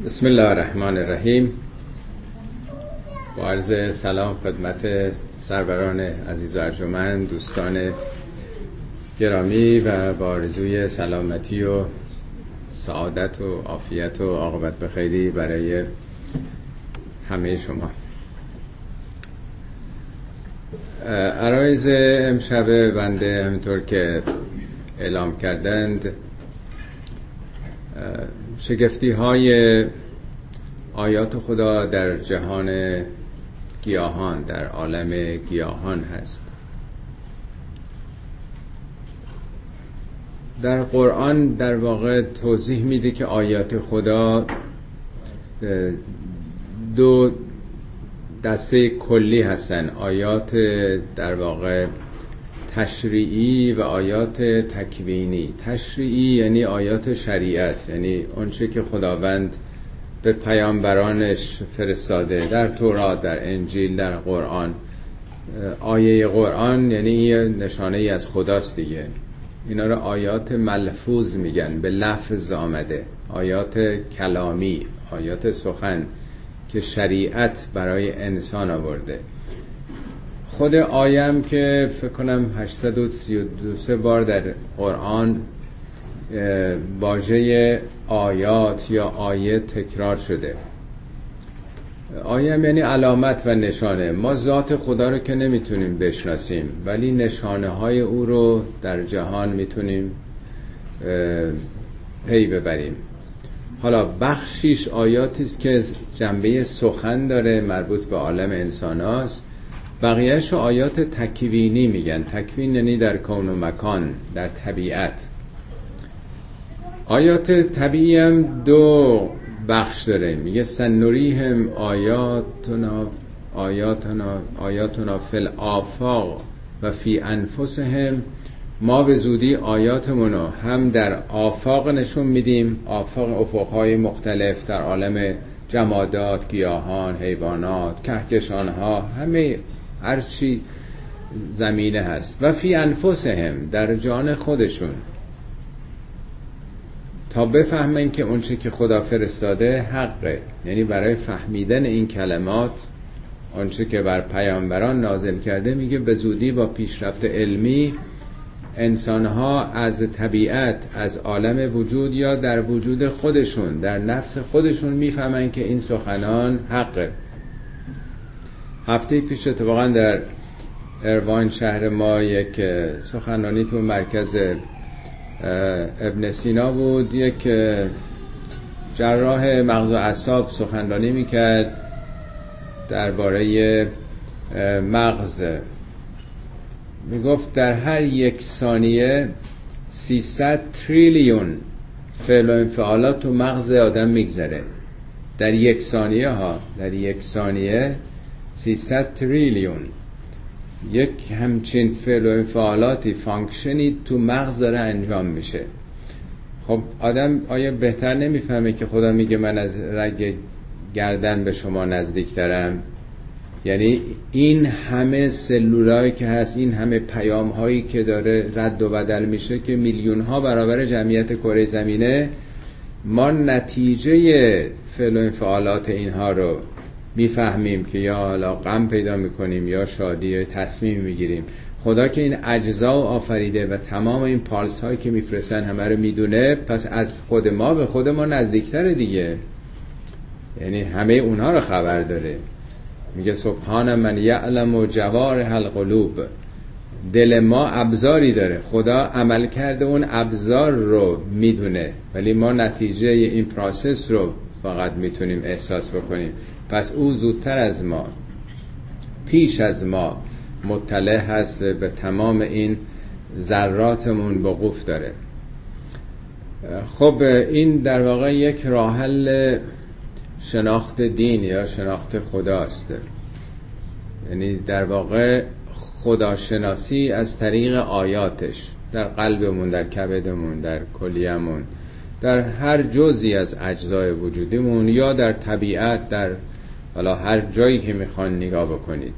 بسم الله الرحمن الرحیم. با عرض سلام خدمت سروران عزیز و ارجمند، دوستان گرامی، و با آرزوی سلامتی و سعادت و عافیت و عاقبت بخیری برای همه شما. عرایض امشب بنده همینطور که اعلام کردند شگفتی های آیات خدا در جهان گیاهان، در عالم گیاهان هست. در قرآن در واقع توضیح میده که آیات خدا دو دسته کلی هستن: آیات در واقع تشریعی و آیات تکوینی. تشریعی یعنی آیات شریعت، یعنی اونچه که خداوند به پیامبرانش فرستاده در تورات، در انجیل، در قرآن. آیه قرآن یعنی یه نشانه ای از خداست دیگه. اینا رو آیات ملفوظ میگن، به لفظ آمده. آیات کلامی، آیات سخن که شریعت برای انسان آورده. خود آیم که فکر کنم 832 بار در قرآن واژه آیات یا آیه تکرار شده. آیم یعنی علامت و نشانه. ما ذات خدا رو که نمیتونیم بشناسیم، ولی نشانه های او رو در جهان میتونیم پی ببریم. حالا بخشیش آیاتی است که جنبه سخن داره، مربوط به عالم انسان هاست. بقیهش رو آیات تکوینی میگن. تکوین یعنی در کون و مکان، در طبیعت. آیات طبیعی هم دو بخش داره. میگه سنوریهم آیاتنا فی الآفاق و فی انفسهم. ما به زودی آیاتمونو هم در آفاق نشون میدیم، آفاق افقهای مختلف در عالم جمادات، گیاهان، حیوانات، کهکشانها، همه هرچی زمینه هست. و فی انفسهم، در جان خودشون، تا بفهمن که اونچه که خدا فرستاده حقه. یعنی برای فهمیدن این کلمات، اونچه که بر پیامبران نازل کرده، میگه به زودی با پیشرفت علمی انسانها از طبیعت، از عالم وجود یا در وجود خودشون، در نفس خودشون میفهمن که این سخنان حقه. هفته پیش اتفاقا در اروان شهر ما یک سخنرانی تو مرکز ابن سینا بود. یک جراح مغز و اعصاب سخنرانی میکرد درباره مغز. میگفت در هر یک ثانیه 300 تریلیون فعل و انفعالات تو مغز آدم میگذره. در یک ثانیه ها، در یک ثانیه 300 تریلیون یک همچین فعل و انفعالاتی، فانکشنی تو مغز داره انجام میشه. خب آدم آیا بهتر نمیفهمه که خدا میگه من از رگ گردن به شما نزدیکترم؟ یعنی این همه سلولایی که هست، این همه پیام هایی که داره رد و بدل میشه که میلیون ها برابر جمعیت کره زمینه، ما نتیجه فعل و انفعالات اینها رو میفهمیم که یا حالا غم پیدا میکنیم یا شادی یا تصمیم میگیریم. خدا که این اجزا آفریده و تمام این پالس هایی که میفرستن همه رو میدونه، پس از خود ما به خود ما نزدیکتره دیگه. یعنی همه اونها رو خبر داره. میگه سبحان من یعلم جوارح القلوب. دل ما ابزاری داره، خدا عمل کرده اون ابزار رو میدونه، ولی ما نتیجه این پروسس رو فقط میتونیم احساس بکنیم. پس او زودتر از ما، پیش از ما مطلع هست، به تمام این ذراتمون وقوف داره. خب این در واقع یک راه حل شناخت دین یا شناخت خداست. یعنی در واقع خداشناسی از طریق آیاتش، در قلبمون، در کبدمون، در کلیه‌مون، در هر جزئی از اجزای وجودیمون، یا در طبیعت، در حالا هر جایی که میخوان نگاه بکنید.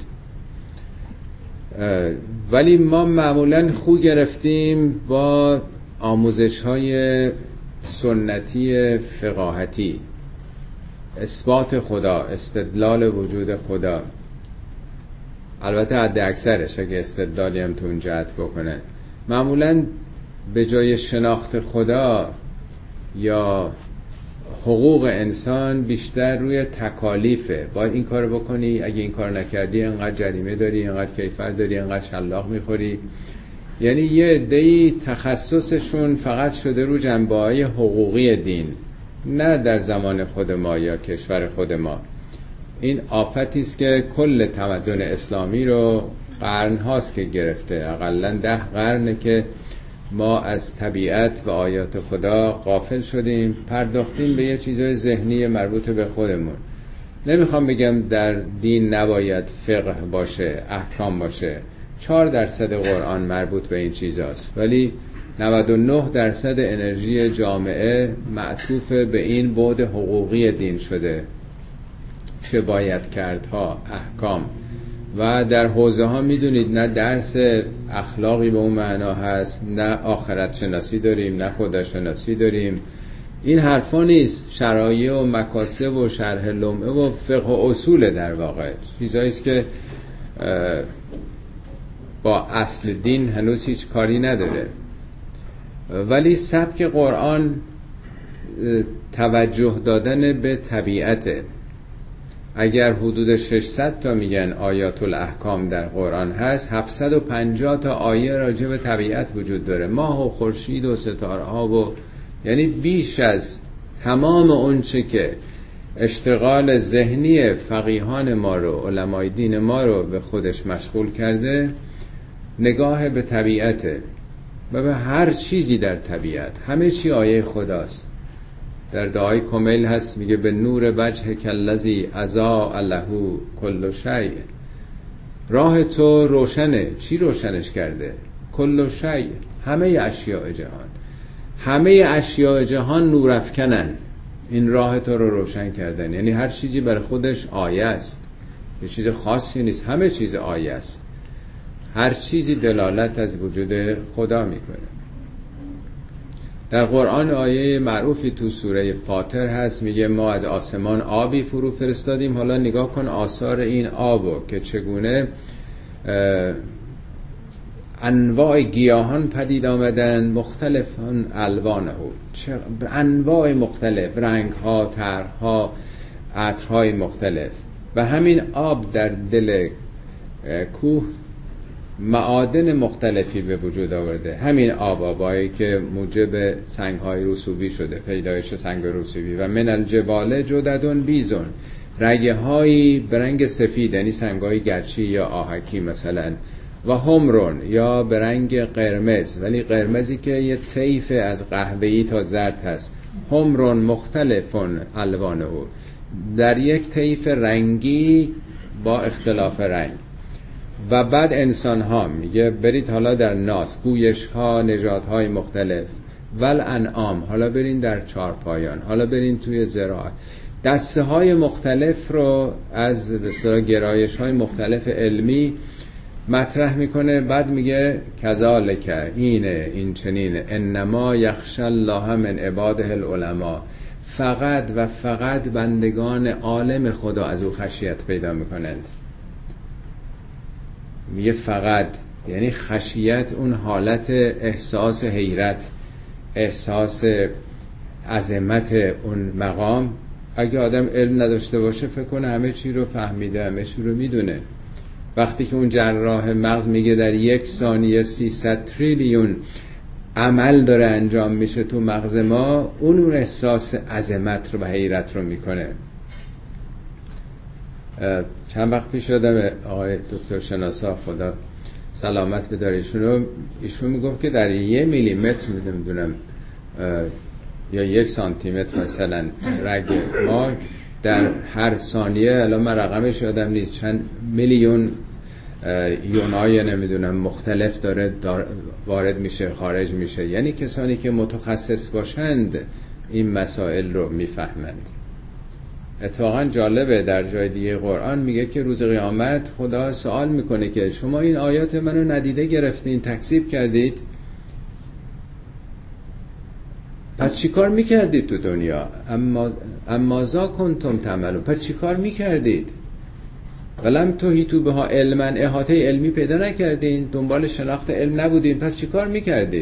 ولی ما معمولاً خو گرفتیم با آموزش‌های سنتی فقاهتی. اثبات خدا، استدلال وجود خدا، البته حد اکثرش اگه استدلالی هم تو اون جهت بکنه، معمولاً به جای شناخت خدا یا حقوق انسان بیشتر روی تکالیفه. باید این کار بکنی، اگه این کار نکردی اینقدر جریمه داری، اینقدر کیفر داری، اینقدر شلاق میخوری. یعنی یه عده‌ای تخصصشون فقط شده رو جنبه‌های حقوقی دین، نه در زمان خود ما یا کشور خود ما. این آفتی است که کل تمدن اسلامی رو قرن هاست که گرفته، اقلاً 10 قرنه که ما از طبیعت و آیات خدا غافل شدیم، پرداختیم به یه چیزای ذهنی مربوط به خودمون. نمیخوام بگم در دین نباید فقه باشه، احکام باشه، 4% قرآن مربوط به این چیزاست، ولی 99% انرژی جامعه معطوف به این بعد حقوقی دین شده، چه باید کردها، احکام. و در حوزه ها میدونید نه درس اخلاقی به اون معنا هست، نه آخرت شناسی داریم، نه خدا شناسی داریم. این حرفا نیست، شرایع و مکاسب و شرح لمعه و فقه و اصول، در واقع چیزاییست که با اصل دین هنوز هیچ کاری نداره. ولی سبک قرآن توجه دادن به طبیعته. اگر حدود 600 تا میگن آیات الاحکام در قرآن هست، 750 تا آیه راجع به طبیعت وجود داره، ماه و خورشید و ستاره ها و یعنی بیش از تمام اون چه که اشتغال ذهنی فقیهان ما رو، علمای دین ما رو به خودش مشغول کرده، نگاه به طبیعته و به هر چیزی در طبیعت. همه چی آیه خداست. در دعای کمیل هست، میگه به نور وجه کالذی اضاء له کل شیء. راه تو روشنه. چی روشنش کرده؟ کل شیء، همه اشیاء جهان. همه اشیاء جهان نورافکنن، این راه تو رو روشن کردن. یعنی هر چیزی برای خودش آیه است، یه چیز خاصی نیست، همه چیز آیه است. هر چیزی دلالت از وجود خدا میکنه. در قرآن آیه معروفی تو سوره فاطر هست، میگه ما از آسمان آبی فرو فرستادیم. حالا نگاه کن آثار این آبو که چگونه انواع گیاهان پدید آمدن، مختلفان الوانه، انواع مختلف، رنگ ها، طرح ها، عطرهای مختلف. و همین آب در دل کوه معادن مختلفی به وجود آورده. همین آبایی که موجب سنگ‌های رسوبی شده، پیدایش سنگ رسوبی. و من الجبال جددن بیزون، رگه‌هایی به رنگ سفید، یعنی سنگ‌های گچی یا آهکی مثلا، و همرون یا به رنگ قرمز، ولی قرمزی که یه طیف از قهوه‌ای تا زرد هست. همرون مختلفون الوانه، در یک طیف رنگی با اختلاف رنگ. و بعد انسان ها، میگه برید حالا در ناس، گویش ها، نژاد های مختلف. ول انعام، حالا برین در چارپایان، حالا برین توی زراعت. دسته های مختلف رو از بسیار گرایش های مختلف علمی مطرح میکنه. بعد میگه کذالک، این چنینه، انما یخشی الله من عباده العلماء، فقط و فقط بندگان عالم خدا از او خشیت پیدا میکنند. میگه فقط، یعنی خشیت اون حالت احساس حیرت، احساس عظمت اون مقام. اگه آدم علم نداشته باشه فکر کنه همه چی رو فهمیده، همه چی رو میدونه. وقتی که اون جراح مغز میگه در 1 ثانیه 300 تریلیون عمل داره انجام میشه تو مغز ما، اون احساس عظمت رو و حیرت رو میکنه. چند وقت پیش شدم آقای دکتر شناسا، خدا سلامت بداره، ایشون میگفت که در 1 میلیمتر میدونم یا 1 سانتیمتر مثلا رگ ما در هر ثانیه، الان من رقمش یادم نیست، چند میلیون یونای نمیدونم مختلف داره وارد میشه خارج میشه. یعنی کسانی که متخصص باشند این مسائل رو میفهمند. اتفاقا جالبه در جای دیگه قرآن میگه که روز قیامت خدا سوال میکنه که شما این آیات منو ندیده گرفتین، تکذیب کردید. پس چی کار میکردید تو دنیا؟ اما ذا کنتم تعملون. پس چی کار میکردید؟ ولم تحیطوا بها علما، احاطه علمی پیدا نکردین، دنبال شناخت علم نبودین، پس چی کار میکردید؟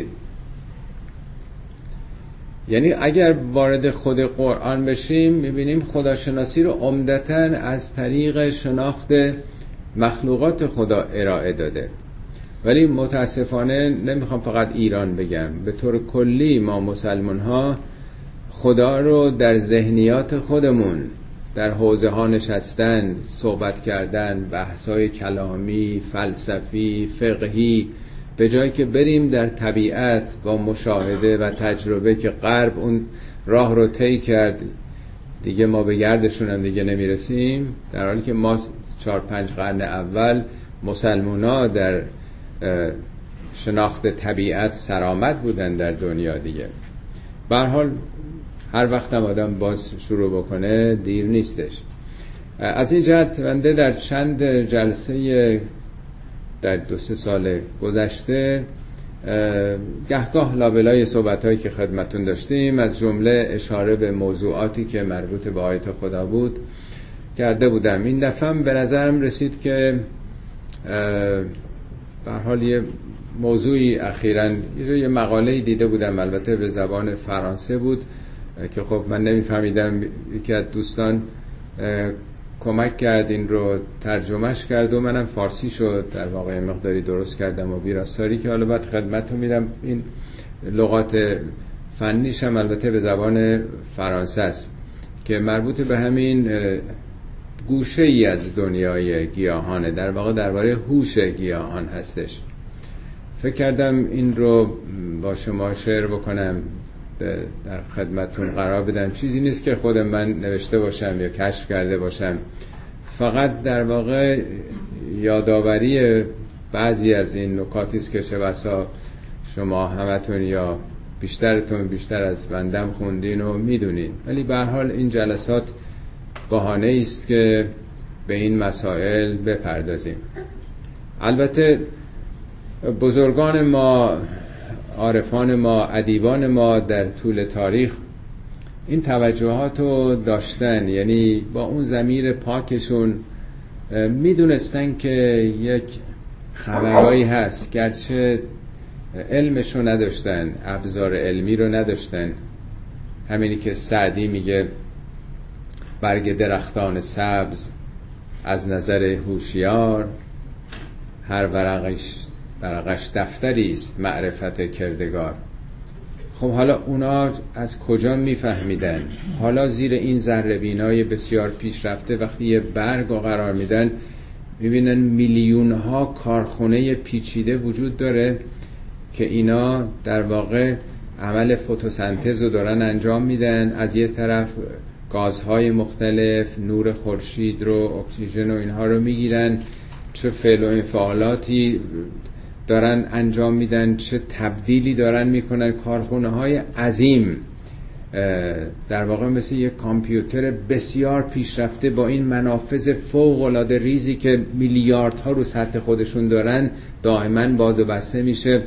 یعنی اگر وارد خود قرآن بشیم میبینیم خداشناسی رو عمدتاً از طریق شناخت مخلوقات خدا ارائه داده. ولی متاسفانه نمیخوام فقط ایران بگم، به طور کلی ما مسلمان ها خدا رو در ذهنیات خودمون، در حوزه ها نشستن، صحبت کردن، بحث‌های کلامی، فلسفی، فقهی، به جایی که بریم در طبیعت با مشاهده و تجربه که غرب اون راه رو طی کرد، دیگه ما به گردشون هم دیگه نمیرسیم، در حالی که ما 4-5 قرن اول مسلمونا در شناخت طبیعت سرآمد بودن در دنیا دیگه. به هر حال هر وقت هم آدم باز شروع بکنه دیر نیستش. از این جهت بنده در چند جلسه در 2-3 سال گذشته گهگاه لابلای صحبت‌هایی که خدمتون داشتیم، از جمله اشاره به موضوعاتی که مربوط به آیات خدا بود کرده بودم. این دفعه به نظرم رسید که به هر حال یه موضوعی اخیراً یه مقاله‌ای دیده بودم، البته به زبان فرانسه بود که خب من نمیفهمیدم، یکی از دوستان کمک کرد این رو ترجمهش کرد و منم فارسی شد در واقع مقداری درست کردم و ویراستاری که حالا بعد خدمتتون میدم. این لغات فنیش هم البته به زبان فرانسه است که مربوط به همین گوشه ای از دنیای گیاهانه، در واقع درباره هوش گیاهان هستش. فکر کردم این رو با شما شیر بکنم، در خدمتتون قرار بدم. چیزی نیست که خود من نوشته باشم یا کشف کرده باشم، فقط در واقع یادآوری بعضی از این نکاتی است که چه بسا شما همتون یا بیشتر از بندم خوندین و میدونین. ولی به هر حال این جلسات بهانه است که به این مسائل بپردازیم. البته بزرگان ما، عارفان ما، ادیبان ما در طول تاریخ این توجهات رو داشتن، یعنی با اون ضمیر پاکشون میدونستن که یک خبرایی هست، گرچه علمشو نداشتن، ابزار علمی رو نداشتن. همینی که سعدی میگه برگ درختان سبز از نظر هوشیار، هر ورقش دفتری است معرفت کردگار. خب حالا اونا از کجا میفهمیدن؟ حالا زیر این ذره‌بینای بسیار پیشرفته وقتی یه برگ رو قرار میدن میبینن میلیون ها کارخونه پیچیده وجود داره که اینا در واقع عمل فتوسنتز رو دارن انجام میدن. از یه طرف گازهای مختلف، نور خورشید رو، اکسیژن و اینها رو میگیرن، چه فعل و انفعالاتی دارن انجام میدن، چه تبدیلی دارن میکنن. کارخونه های عظیم، در واقع مثل یک کامپیوتر بسیار پیشرفته با این منافذ فوق العاده ریزی که میلیاردها رو سطح خودشون دارن، دائما باز و بسته میشه،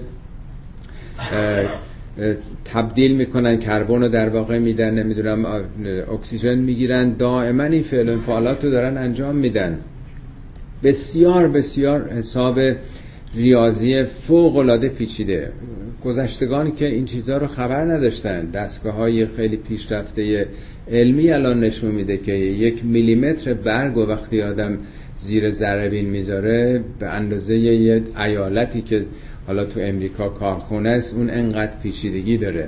تبدیل میکنن، کربن رو در واقع میدن، نمیدونم اکسیژن میگیرن، دائما این فعل و انفعالات رو دارن انجام میدن. بسیار بسیار حساب ریاضی فوق العاده پیچیده. گذشتگان که این چیزها رو خبر نداشتن. دستگاه‌های خیلی پیشرفته علمی الان نشون میده که 1 میلیمتر برگ و وقتی آدم زیر ذره‌بین میذاره به اندازه یه ایالتی که حالا تو امریکا کارخونه است، اون انقدر پیچیدگی داره.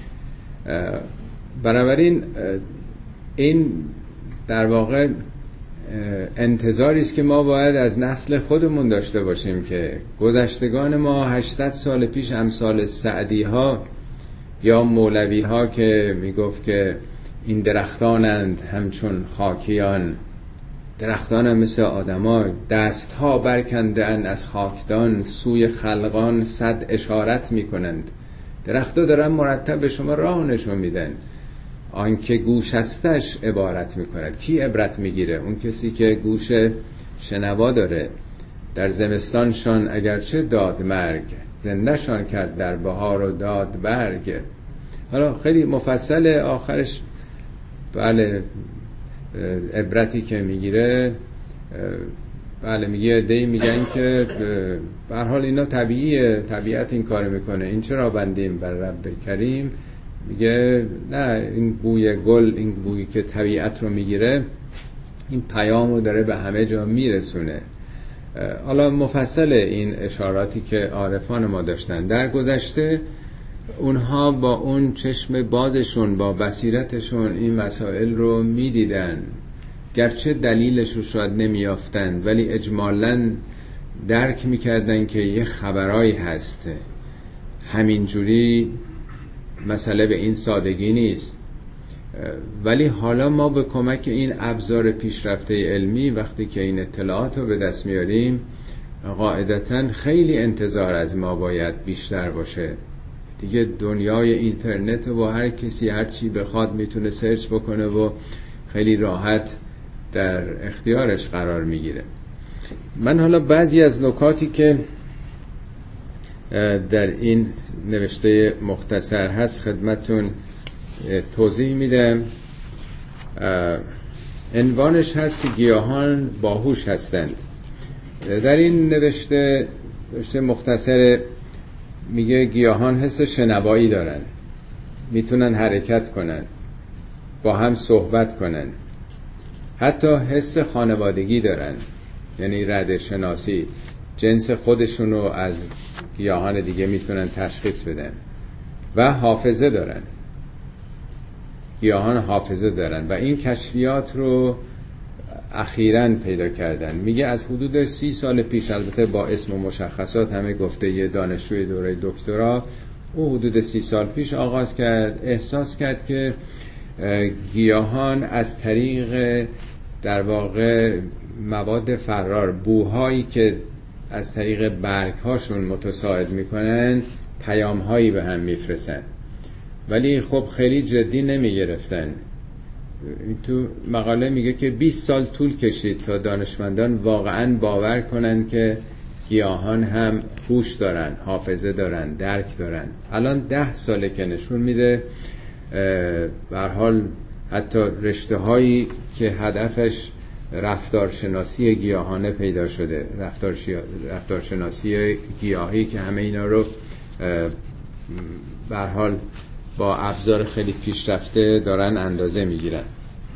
بنابراین این در واقع انتظاری است که ما باید از نسل خودمون داشته باشیم که گذشتگان ما 800 سال پیش امثال سعدی ها یا مولوی ها که میگفت که این درختانند همچون خاکیان، درختان هم مثل آدما، دست ها برکنده اند از خاکدان، سوی خلقان صد اشارت میکنند. درختها دارن مرتب به شما راه نشون میدن. آنکه گوش هستش عبارت میکند. کی عبرت میگیره؟ اون کسی که گوش شنوا داره. در زمستانشان اگرچه داد مرگ، زندهشان کرد در بهار و داد برگ. حالا خیلی مفصل آخرش بله عبرتی که میگیره بله میگه عده‌ای میگن که به هر حال اینا طبیعیه، طبیعت این کارو میکنه، این چرا بندیم بر رب کریم؟ میگه نه، این بوی گل، این بویی که طبیعت رو میگیره، این پیامو داره به همه جا میرسونه. حالا مفصل این اشاراتی که عارفان ما داشتن در گذشته، اونها با اون چشم بازشون، با بصیرتشون این مسائل رو میدیدن، گرچه دلیلش رو شاید نمیافتن ولی اجمالاً درک میکردن که یه خبرایی هست. همینجوری مسئله به این سادگی نیست. ولی حالا ما به کمک این ابزار پیشرفته علمی وقتی که این اطلاعات رو به دست میاریم، قاعدتاً خیلی انتظار از ما باید بیشتر باشه. دیگه دنیای اینترنت و هر کسی هر چی بخواد میتونه سرچ بکنه و خیلی راحت در اختیارش قرار میگیره. من حالا بعضی از نکاتی که در این نوشته مختصر هست خدمتون توضیح میدم. عنوانش هست گیاهان باهوش هستند. در این نوشته مختصر میگه گیاهان حس شنوایی دارن، میتونن حرکت کنن، با هم صحبت کنن، حتی حس خانوادگی دارن، یعنی رده شناسی، جنس خودشونو از گیاهان دیگه میتونن تشخیص بدن، و حافظه دارن. گیاهان حافظه دارن و این کشفیات رو اخیراً پیدا کردن. میگه از حدود 30 سال پیش، البته با اسم و مشخصات همه گفته، یه دانشجوی دوره دکترا او حدود 30 سال پیش آغاز کرد، احساس کرد که گیاهان از طریق در واقع مواد فرار، بوهایی که از طریق برگ‌هاشون متساعد میکنن، پیام‌هایی به هم میفرستن. ولی خب خیلی جدی نمیگرفتن. تو مقاله میگه که 20 سال طول کشید تا دانشمندان واقعاً باور کنن که گیاهان هم هوش دارن، حافظه دارن، درک دارن. الان 10 ساله که نشون میده به هر حال حتی رشته هایی که هدفش رفتارشناسی گیاهانه پیدا شده، رفتارشناسی گیاهی، که همه اینا رو به هر حال با ابزار خیلی پیشرفته دارن اندازه میگیرن.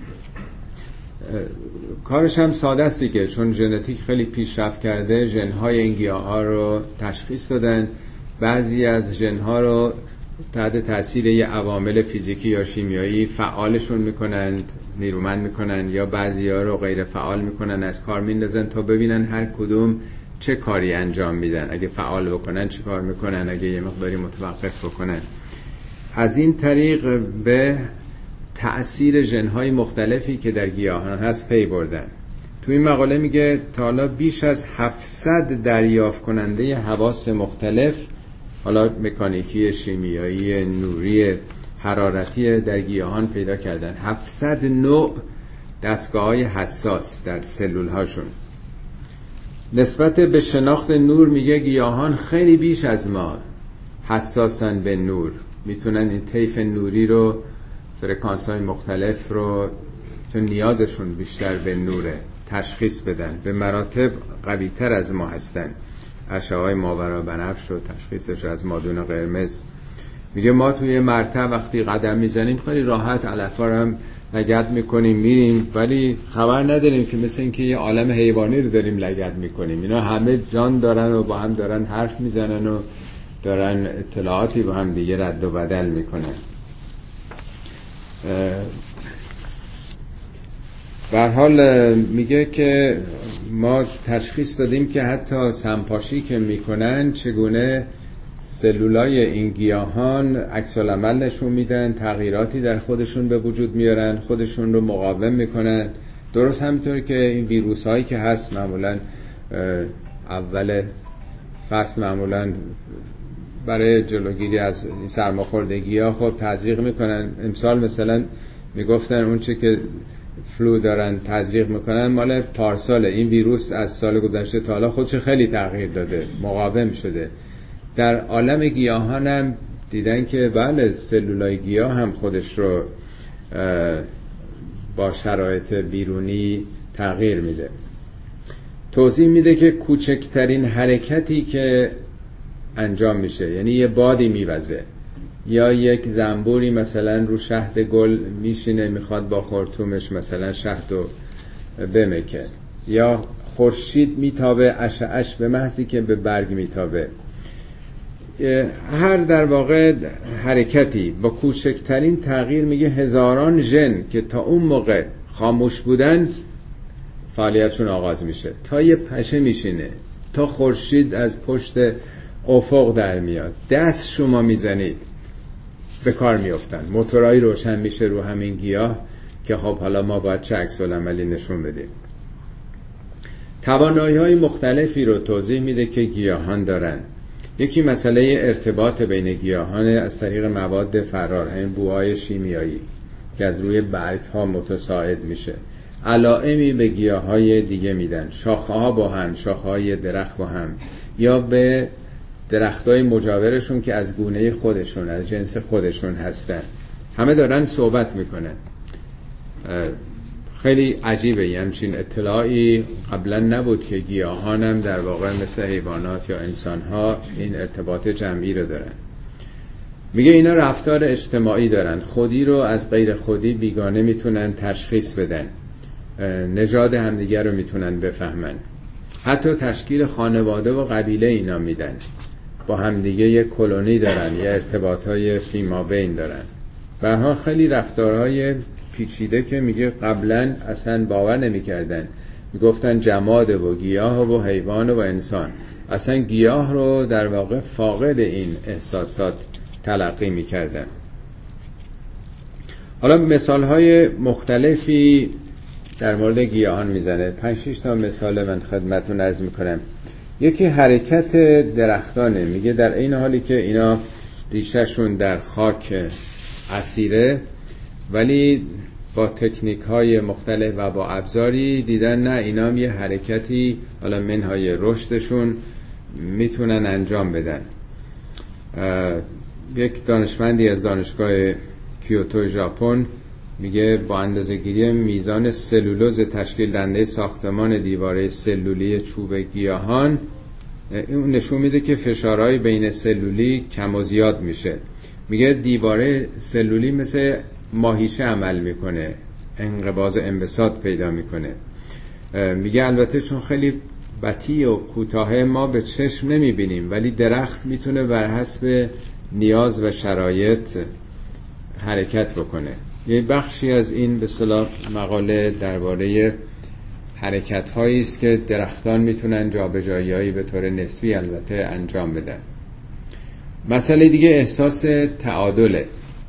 کارش هم ساده است دیگه، چون ژنتیک خیلی پیشرفت کرده، ژن‌های این گیاها رو تشخیص دادن. بعضی از ژن‌ها رو تحت تاثیر یه عوامل فیزیکی یا شیمیایی فعالشون میکنن، نیرومند میکنن، یا بعضی‌ها رو غیر فعال میکنن، از کار میندازن تا ببینن هر کدوم چه کاری انجام میدن. اگه فعال بکنن چه کار میکنن، اگه یه مقداری متوقف بکنن. از این طریق به تأثیر ژن‌های مختلفی که در گیاهان هست پی بردن. تو این مقاله میگه تا حالا بیش از 700 دریافت کننده حواس مختلف، حالا مکانیکی، شیمیایی، نوری، حرارتی، در گیاهان پیدا کردن. 700 نوع دستگاه‌های حساس در سلول هاشون. نسبت به شناخت نور میگه گیاهان خیلی بیش از ما حساسن به نور، میتونن این طیف نوری رو، فرکانس های مختلف رو، چون نیازشون بیشتر به نوره، تشخیص بدن. به مراتب قوی تر از ما هستن. اشعه‌های ماورا بنفش رو تشخیصش از مادون قرمز. میگه ما توی مرتع وقتی قدم میزنیم خیلی راحت علفا رو هم لگد میکنیم میریم، ولی خبر نداریم که مثل این که یه عالم حیوانی رو داریم لگد میکنیم. اینا همه جان دارن و با هم دارن حرف میزنن و دارن اطلاعاتی با هم دیگه رد و بدل میکنن. به هر حال میگه که ما تشخیص دادیم که حتی سمپاشی که میکنن چگونه سلولای این گیاهان عکس العمل نشون میدن، تغییراتی در خودشون به وجود میارن، خودشون رو مقاوم میکنن. درست همینطور که این ویروس هایی که هست معمولا اول فصل معمولا برای جلوگیری از این سرماخوردگی ها خب تزریق میکنن. امسال مثلا میگفتن اون چه که فلو دارن تزریق میکنن مال پارساله. این ویروس از سال گذشته تا حالا خودش خیلی تغییر داده، مقاوم شده. در عالم گیاهان هم دیدن که بله سلولای گیاه هم خودش رو با شرایط بیرونی تغییر میده. توضیح میده که کوچکترین حرکتی که انجام میشه، یعنی یه بادی میوزه یا یک زنبوری مثلا رو شهد گل میشینه میخواد با خرطومش مثلا شهد رو بمکه، یا خورشید میتابه اشعه‌اش به محضی که به برگ میتابه، هر در واقع حرکتی با کوچکترین تغییر میگه هزاران ژن که تا اون موقع خاموش بودن فعالیتشون آغاز میشه، تا یه پشه میشینه، تا خورشید از پشت افق در میاد، دست شما میزنید به کار میافتن، موتورایی روشن میشه رو همین گیاه که خب حالا ما باید چه عکس العملی نشون بدیم. توانایی‌های مختلفی رو توضیح میده که گیاهان دارن. یکی مسئله ارتباط بین گیاهان از طریق مواد فرار، همین بوهای شیمیایی که از روی برگ ها متساعد میشه، علائمی به گیاهای دیگه میدن، شاخه ها با هم، شاخه های درخت با هم، یا به درختای مجاورشون که از گونه خودشون، از جنس خودشون هستن، همه دارن صحبت میکنن. خیلی عجیبه، یه همچین اطلاعی قبلا نبود که گیاهان هم در واقع مثل حیوانات یا انسانها این ارتباط جمعی رو دارن. میگه اینا رفتار اجتماعی دارن، خودی رو از غیر خودی بیگانه میتونن تشخیص بدن، نژاد همدیگر رو میتونن بفهمن، حتی تشکیل خانواده و قبیله اینا میدن، با همدیگه یک کلونی دارن، یه ارتباطهای فیمابین دارن. به هر حال خیلی رفتارهای پیچیده که میگه قبلا اصلا باور نمیکردن، میگفتن جماد و گیاه و حیوان و انسان، اصلا گیاه رو در واقع فاقد این احساسات تلقی میکردن. حالا مثالهای مختلفی در مورد گیاهان میزنه، 5-6 تا مثال من خدمتتون عرض میکنم. یکی حرکت درختانه، میگه در این حالی که اینا ریشهشون در خاک اسیره، ولی با تکنیک های مختلف و با ابزاری دیدن نه اینا هم یه حرکتی حالا منهای رشدشون میتونن انجام بدن. یک دانشمندی از دانشگاه کیوتو ژاپن میگه با اندازه‌گیری میزان سلولوز تشکیل دهنده ساختمان دیواره سلولی چوب گیاهان، اون نشون میده که فشارهای بین سلولی کم و زیاد میشه. میگه دیواره سلولی مثل ماهیچه عمل میکنه، انقباض انبساط پیدا میکنه. میگه البته چون خیلی بطیء و کوتاه ما به چشم نمیبینیم، ولی درخت میتونه بر حسب نیاز و شرایط حرکت بکنه. یه بخشی از این به اصطلاح مقاله درباره حرکت هایی است که درختان میتونن جابجایی‌هایی به طور نسبی البته انجام بدن. مسئله دیگه احساس تعادله.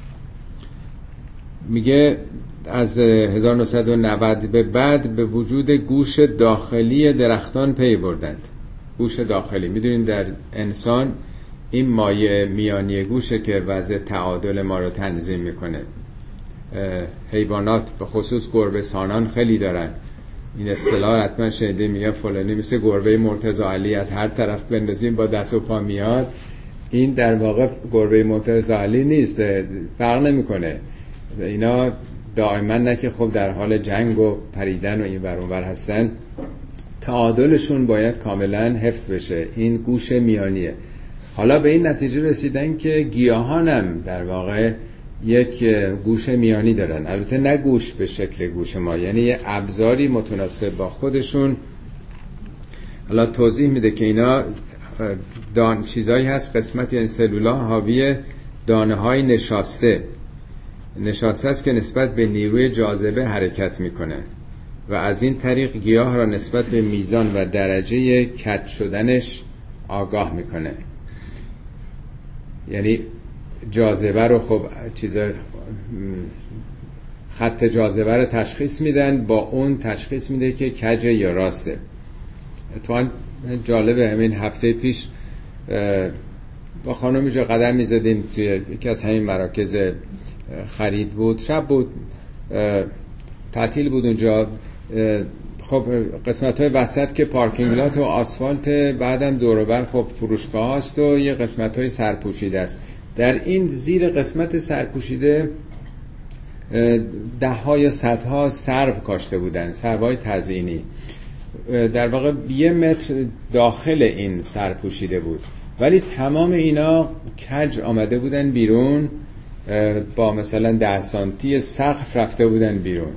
میگه از 1990 به بعد به وجود گوش داخلی درختان پی بردند. گوش داخلی میدونین در انسان این مایع میانی گوشه که وضع تعادل ما رو تنظیم میکنه. حیوانات به خصوص گربه‌سانان خیلی دارن این اصطلاح، حتما شنیدین، میگه فلانی مثل گربه مرتضی علی، از هر طرف بندازیم با دست و پا میاد. این در واقع گربه مرتضی علی نیست، فرق نمیکنه. اینا دائما نه که خب در حال جنگ و پریدن و این ور اون ور هستن، تعادلشون باید کاملا حفظ بشه. این گوش میانیه. حالا به این نتیجه رسیدن که گیاهان هم در واقع یک گوش میانی دارن، البته نه گوش به شکل گوش ما، یعنی یه ابزاری متناسب با خودشون. حالا توضیح میده که اینا چیزایی هست، قسمت این سلولا حاوی دانه های نشاسته است که نسبت به نیروی جاذبه حرکت میکنه و از این طریق گیاه را نسبت به میزان و درجه کج شدنش آگاه میکنه. یعنی جاذبه رو خب خط جاذبه رو تشخیص میدن، با اون تشخیص میده که کجه یا راسته. اتفاقا جالبه، همین هفته پیش با خانم جا قدم میزدیم توی یکی از همین مراکز خرید بود، شب بود، تعطیل بود اونجا. خب قسمت های وسط که پارکینگ لات و آسفالت، بعدم دور و بر خب فروشگاه هست و یه قسمت های سرپوشیده است. در این زیر قسمت سرپوشیده ده‌ها یا صدها سرو کاشته بودن، سروهای تزیینی. در واقع 1 متر داخل این سرپوشیده بود، ولی تمام اینا کج آمده بودن بیرون، با مثلا 10 سانتی سقف رفته بودن بیرون.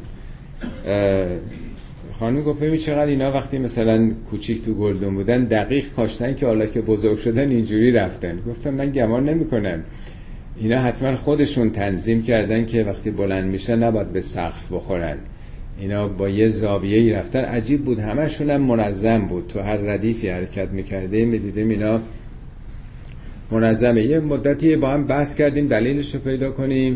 خانم گفت ببین چقدر اینا وقتی مثلا کوچیک تو گلدون بودن دقیق کاشتن که حالا که بزرگ شدن اینجوری رفتن. گفتم من گمان نمی‌کنم اینا حتما خودشون تنظیم کردن که وقتی بلند میشن نباید به سقف بخورن، اینا با یه زاویه‌ای رفتن. عجیب بود، همشون هم منظم بود، تو هر ردیفی حرکت می‌کردیم می‌دیدیم اینا منظمه. یه مدتی با هم بحث کردیم دلیلش رو پیدا کنیم،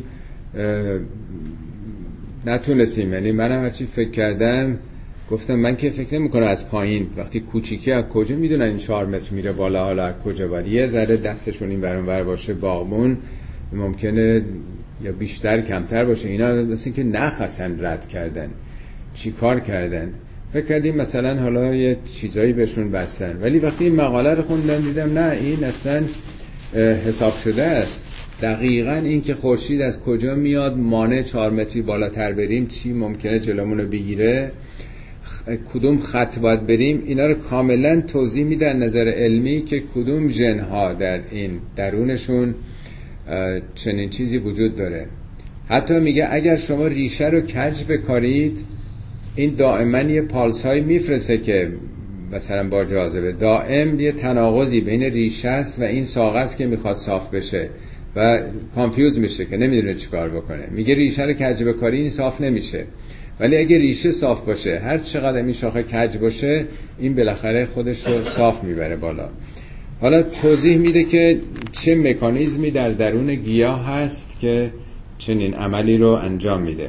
نتونستیم. یعنی منم هرچی فکر کردم گفتم من که فکر نمی‌کنم از پایین وقتی کوچیکی از کجا میدونن این 4 متر میره بالا، حالا از کجا باید یه ذره دستشون این ور اون ور باشه، باغبون ممکنه یا بیشتر کمتر باشه. اینا مثل که نخ اصلا رد کردن، چی کار کردن؟ فکر کردیم مثلا حالا یه چیزایی بهشون بستن، ولی وقتی این مقاله رو خوندم دیدم نه، این اصلا حساب شده است. دقیقاً این که خورشید از کجا میاد مانع 4 متری بالاتر بریم، چی ممکنه جلومون رو بگیره، کدوم خط باید بریم، اینا رو کاملا توضیح میدن نظر علمی که کدوم ژن‌ها در این درونشون چنین چیزی وجود داره. حتی میگه اگر شما ریشه رو کج بکارید این دائما یه پالس های میفرسته که مثلا با جاذبه دائم یه تناقضی بین ریشه است و این ساقه است که میخواد صاف بشه و کانفیوز میشه که نمیدونه چیکار بکنه. میگه ریشه رو کج بکاری این صاف نمیشه، ولی اگه ریشه صاف باشه هر چقدر این شاخه کج باشه این بالاخره خودش رو صاف میبره بالا. حالا توضیح میده که چه مکانیزمی در درون گیاه هست که چنین عملی رو انجام میده.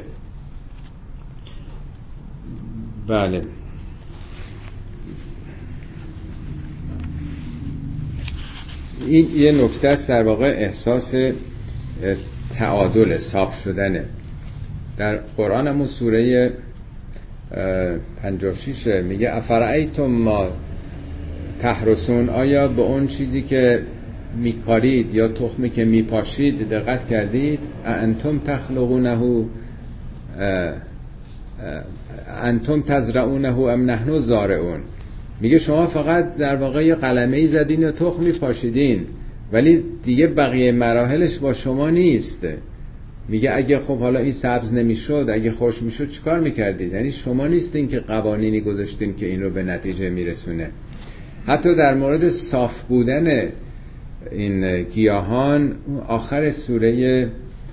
بله، این یه نکته است در واقع، احساس تعادل، صاف شدنه. در قرآن همون سوره 56 میگه افرأیتم ما تحرسون، آیا به اون چیزی که میکارید یا تخمی که میپاشید دقت کردید؟ انتم تخلقونه انتم تزرعونه ام نحن زارعون. میگه شما فقط در واقع یه قلمه‌ای زدین یا تخمی پاشیدین، ولی دیگه بقیه مراحلش با شما نیست. میگه اگه خب حالا این سبز نمیشد، اگه خوش میشد چیکار میکردید؟ یعنی شما نیستین که قوانینی گذاشتین که این رو به نتیجه میرسونه. حتی در مورد صاف بودن این گیاهان آخر سوره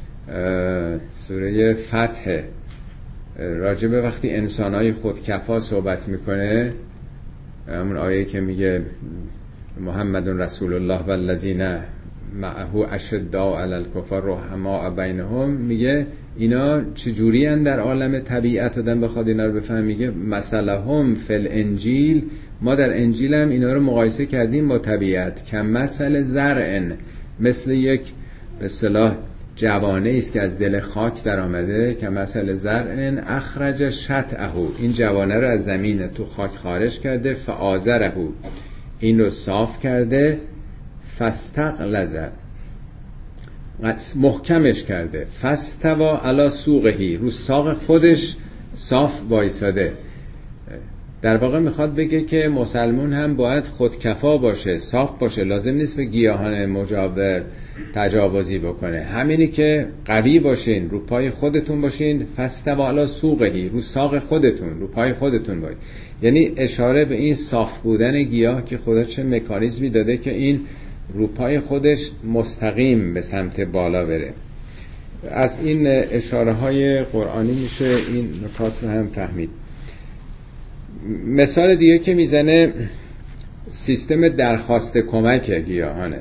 فتح راجبه وقتی انسانای خودکفا صحبت میکنه، همون آیه که میگه محمد رسول الله والذین معه اشداء علی الکفار رحماء بینهم، میگه اینا چجوری ان در عالم طبیعت آدم بخواد اینا رو بفهم. میگه مثلهم فی الانجیل، ما در انجیل هم اینا رو مقایسه کردیم با طبیعت، که مثل زرع، مثل یک به اصطلاح جوانه است که از دل خاک در آمده، که مثل زرع اخرج شطأه، این جوانه رو از زمین تو خاک خارج کرده، فآزره، این رو صاف کرده، فاستغلظ، محکمش کرده، فاستوى علی سوقه، رو ساق خودش صاف وایساده. در واقع میخواد بگه که مسلمون هم باید خودکفا باشه، صاف باشه، لازم نیست به گیاهان مجاور تجاوزی بکنه. همینی که قوی باشین، رو پای خودتون باشین، فاستوى علی سوقه، رو ساق خودتون، رو پای خودتون باید. یعنی اشاره به این صاف بودن گیاه که خدا چه مکانیزمی داده که این رو پای خودش مستقیم به سمت بالا بره. از این اشاره های قرآنی میشه این نکات رو هم فهمید. مثال دیگه که میزنه سیستم درخواست کمک گیاهانه.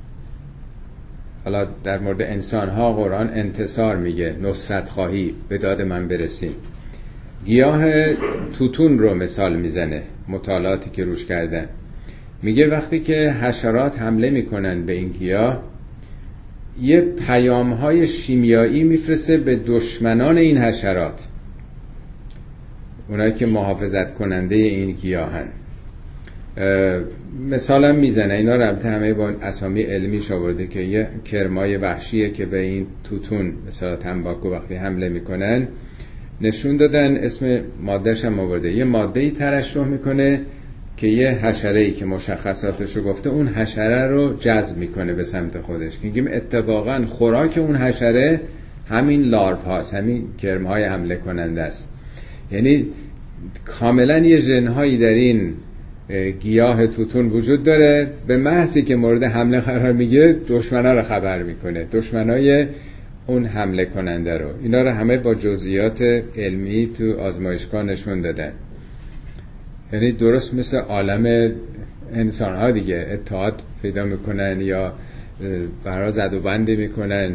حالا در مورد انسان ها قرآن انتصار میگه، نصرت خواهی، به داد من برسیم. گیاه توتون رو مثال میزنه، مطالعاتی که روش کردن. میگه وقتی که حشرات حمله میکنن به این گیاه، یه پیام‌های شیمیایی میفرسته به دشمنان این حشرات، اونایی که محافظت کننده این گیاهن. مثالم میزنه، اینا رابطه همه با اسامی علمیش آورده که یه کرمای وحشیه که به این توتون مثلا تنباکو وقتی حمله میکنن نشون دادن، اسم مادهش هم آورده، یه ماده‌ای ترشح میکنه که یه حشره‌ای که مشخصاتشو گفته اون حشره رو جذب میکنه به سمت خودش، که میگیم اتفاقا خوراک اون حشره همین لارو هاست، همین کرم‌های حمله کننده است. یعنی کاملا یه ژن‌هایی در این گیاه توتون وجود داره، به محضی که مورد حمله قرار میگیره دشمنا رو خبر میکنه، دشمنای اون حمله کننده رو. اینا رو همه با جزئیات علمی تو آزمایشگاه نشون دادن. یعنی درست مثل عالم انسان ها دیگه، اتحاد پیدا میکنن یا برای زد و بندی میکنن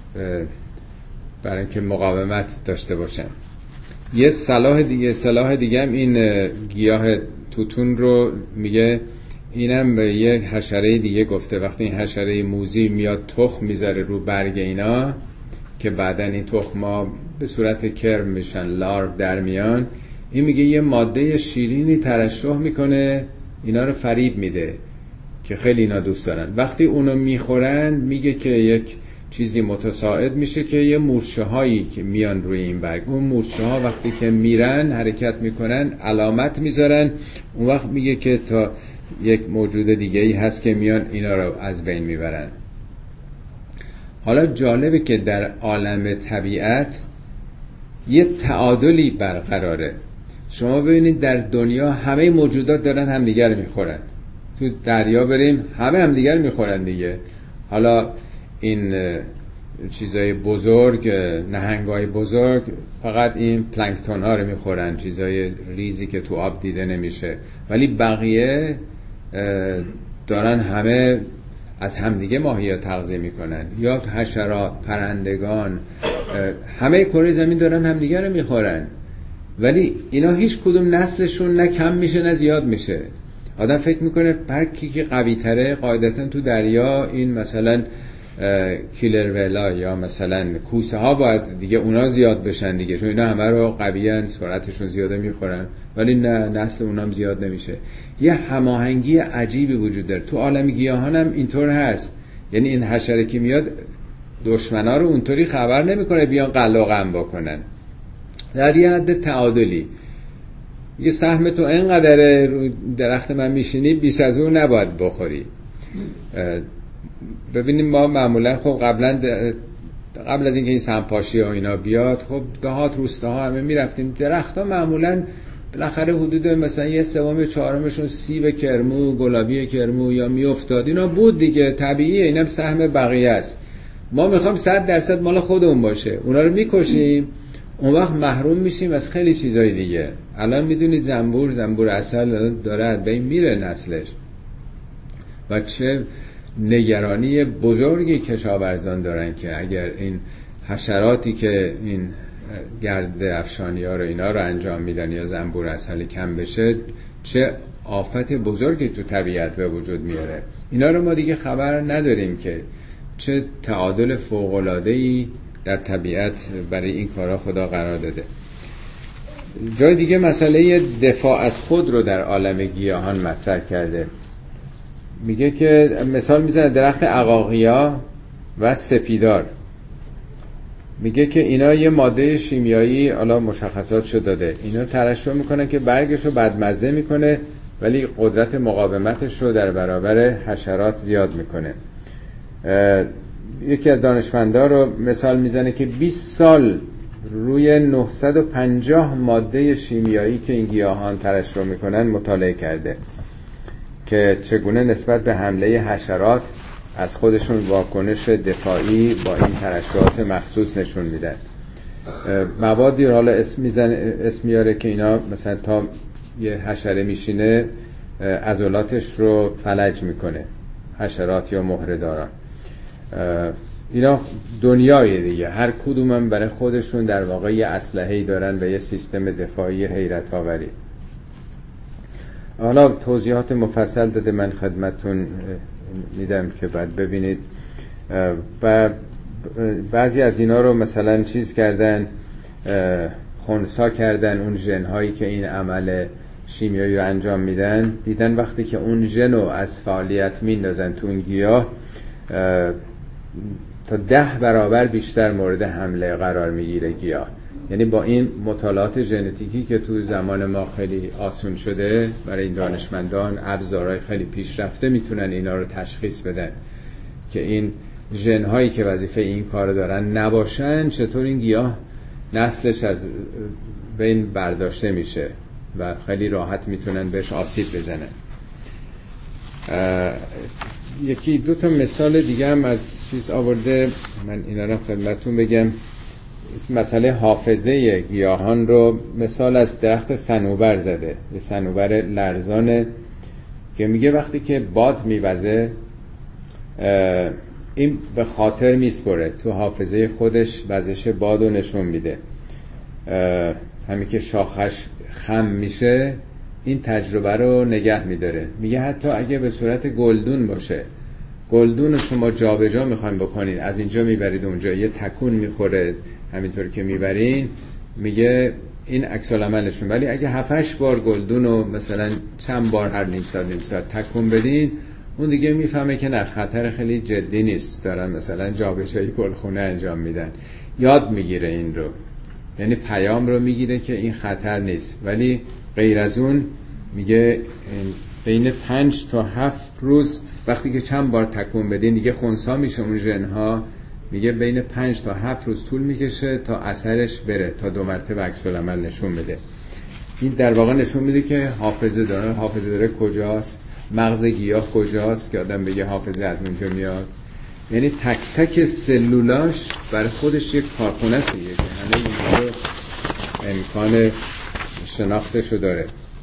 برای اینکه مقاومت داشته باشن. یه صلاح دیگه هم این گیاه توتون رو میگه، اینم به یه حشره دیگه گفته وقتی این حشره موذی میاد تخم میذاره رو برگ اینا که بعدن این تخما به صورت کرم میشن، لارو در میان، این میگه یه ماده شیرینی ترشح میکنه اینا رو فریب میده که خیلی اینا دوست دارن. وقتی اونو میخورن میگه که یک چیزی متساعد میشه که یه مورچه هایی که میان روی این برگ، اون مورچه ها وقتی که میرن حرکت میکنن علامت میذارن، اون وقت میگه که تا یک موجود دیگه ای هست که میان اینا رو از بین میبرن. حالا جالبه که در عالم طبیعت یه تعادلی برقراره. شما ببینید در دنیا همه موجودات دارن همدیگر میخورن، تو دریا بریم همه همدیگر میخورن دیگه. حالا این چیزای بزرگ، نهنگای بزرگ فقط این پلانکتون ها رو میخورن، چیزای ریزی که تو آب دیده نمیشه، ولی بقیه دارن همه از همدیگه ماهیات تغذیه میکنن، یا حشرات، پرندگان، همه کره زمین دارن همدیگه رو میخورن، ولی اینا هیچ کدوم نسلشون نه کم میشه نه زیاد میشه. آدم فکر میکنه هر کی که قوی تره قاعدتا تو دریا این مثلا کیلر ولا یا مثلا کوسه ها باید دیگه اونا زیاد بشن دیگه، چون اینا همه رو قویان، سرعتشون زیاده میخورن، ولی نه، نسل اونام زیاد نمیشه. یه هماهنگی عجیبی وجود داره تو عالم گیاهان هم اینطور هست. یعنی این حشره که میاد دشمنا رو اونطوری خبر نمیکنه بیان قلع و قم بکنن، در یه حد تعادلی. یه سهم تو اینقدر رو درخت من میشینی بیش از اون نباید بخوری. ببینیم ما معمولا خب قبل از اینکه این سمپاشی ها اینا بیاد، خب دهات روستاها همه میرفتیم، درخت ها معمولا بالاخره حدود مثلا یه سوم چهارمشون سیب کرمو، گلابی کرمو یا میافتاد، اینا بود دیگه، طبیعیه، اینم سهم بقیه است. ما میخوام 100% مال خودمون باشه، اونا رو میکشیم، اون وقت محروم میشیم از خیلی چیزای دیگه. الان میدونید زنبور عسل داره از بین میره نسلش، و چه نگرانی بزرگی کشاورزان دارن که اگر این حشراتی که این گرد افشانی ها رو اینا رو انجام میدن یا زنبور عسل کم بشه، چه آفت بزرگی تو طبیعت به وجود میاره. اینا رو ما دیگه خبر نداریم که چه تعادل فوق‌العاده‌ای در طبیعت برای این کارا خدا قرار داده. جای دیگه مسئله دفاع از خود رو در عالم گیاهان مطرح کرده. میگه که مثال میزنه درخت عقاقیا و سپیدار، میگه که اینا یه ماده شیمیایی حالا مشخصاتشو داده، اینا ترشح میکنن که برگشو بدمزه میکنه ولی قدرت مقاومتش رو در برابر حشرات زیاد میکنه. یکی از دانشمندا رو مثال میزنه که 20 سال روی 950 ماده شیمیایی که این گیاهان ترشح میکنن مطالعه کرده که چگونه نسبت به حمله حشرات از خودشون واکنش دفاعی با این ترشحات مخصوص نشون میدن. موادی رو حالا اسم میاره که اینا مثلا تا یه حشره میشینه عضلاتش رو فلج میکنه، حشرات یا مهره‌داران. اینا دنیای دیگه، هر کدوم هم برای خودشون در واقع یه اسلحه‌ای دارن و یه سیستم دفاعی حیرت آوری. حالا توضیحات مفصل داده، من خدمتتون میدم که بعد ببینید. و بعضی از اینا رو مثلا چیز کردن، خنثی کردن، اون ژن هایی که این عمل شیمیایی رو انجام میدن، دیدن وقتی که اون ژن رو از فعالیت میندازن تو اون گیاه تا 10 برابر بیشتر مورد حمله قرار میگیره گیاه. یعنی با این مطالعات ژنتیکی که تو زمان ما خیلی آسون شده برای این دانشمندان، ابزارهای خیلی پیشرفته میتونن اینا رو تشخیص بدن که این ژن هایی که وظیفه این کار دارن نباشن چطور این گیاه نسلش از بین برداشته میشه و خیلی راحت میتونن بهش آسیب بزنن. یکی دو تا مثال دیگه هم از چیز آورده، من اینا رو خدمتتون بگم. مسئله حافظه گیاهان رو مثال از درخت صنوبر زده. یه صنوبر لرزانه که میگه وقتی که باد میوزه این به خاطر میسپره، تو حافظه خودش وزش باد رو نشون میده. همین که شاخش خم میشه این تجربه رو نگه میداره. میگه حتی اگه به صورت گلدون باشه، گلدون رو شما جا به جا میخواین بکنید، از اینجا میبرید اونجا، یه تکون میخوره همینطور که میبرین، میگه این عکس العملشون. ولی اگه 7-8 بار گلدون رو مثلا چند بار هر نیم ساعت تکون بدین، اون دیگه میفهمه که نه، خطر خیلی جدی نیست، دارن مثلا جابجایی گلخونه انجام میدن. یاد میگیره این رو، یعنی پیام رو میگیره که این خطر نیست. ولی غیر از اون میگه بین 5 تا 7 روز وقتی که چند بار تکون بدین دیگه خنثی میشه اون ژن‌ها. میگه بین 5 تا 7 روز طول میکشه تا اثرش بره، تا 2 مرتبه عکس العمل نشون بده. این در واقع نشون میده که حافظه داره کجاست، مغز گیاه کجاست که آدم بگه حافظه از اونجا میاد. یعنی تک تک سلولاش برای خودش یک کارخونه است دیگه که همه این امکان شناختشو داره.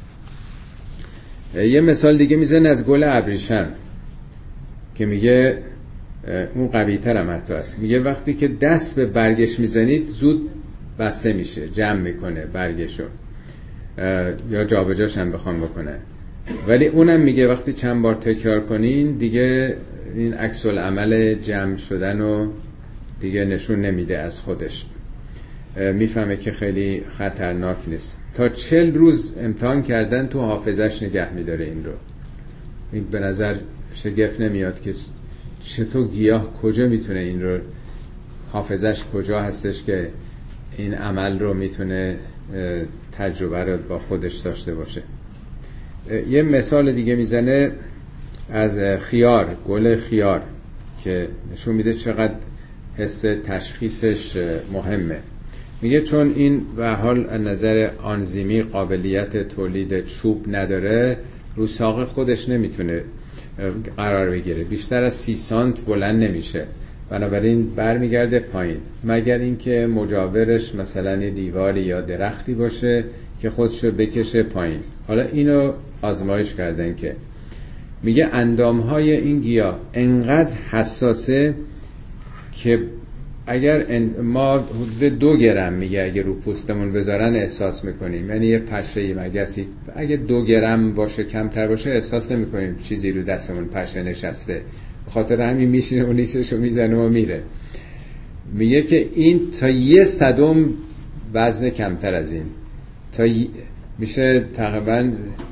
یه مثال دیگه میزنه از گل ابریشم که میگه اون قوی تر هم حتی است. میگه وقتی که دست به برگش میزنید زود بسته میشه، جمع میکنه برگشو، یا جابجاش هم بخوام بکنه. ولی اونم میگه وقتی چند بار تکرار کنین دیگه این عکس العمل جمع شدن رو دیگه نشون نمیده از خودش. میفهمه که خیلی خطرناک نیست. تا 40 روز امتحان کردن تو حافظش نگه میداره این رو. این به نظر شگفت نمیاد که چطور گیاه کجا میتونه این رو، حافظش کجا هستش که این عمل رو میتونه تجربه رو با خودش داشته باشه. یه مثال دیگه میزنه از خیار، گل خیار که نشون میده چقدر حس تشخیصش مهمه. میگه چون این به حال از نظر آنزیمی قابلیت تولید چوب نداره، رو ساق خودش نمیتونه قرار بگیره، بیشتر از 30 سانت بلند نمیشه، بنابراین برمیگرده پایین، مگر اینکه مجاورش مثلا یه دیواری یا درختی باشه که خودشو بکشه پایین. حالا اینو آزمایش کردن که میگه اندامهای این گیاه انقدر حساسه که اگر ما حدود 2 گرم میگه اگه رو پوستمون بذارن احساس میکنیم، یعنی یه پشه مگسی اگه 2 گرم باشه کمتر باشه احساس نمیکنیم چیزی رو دستمون پشه نشسته، به خاطر همین میشینه و نیششو میزنه و میره. میگه که این تا 1 صدم وزن کمتر از این، تا میشه تقریبا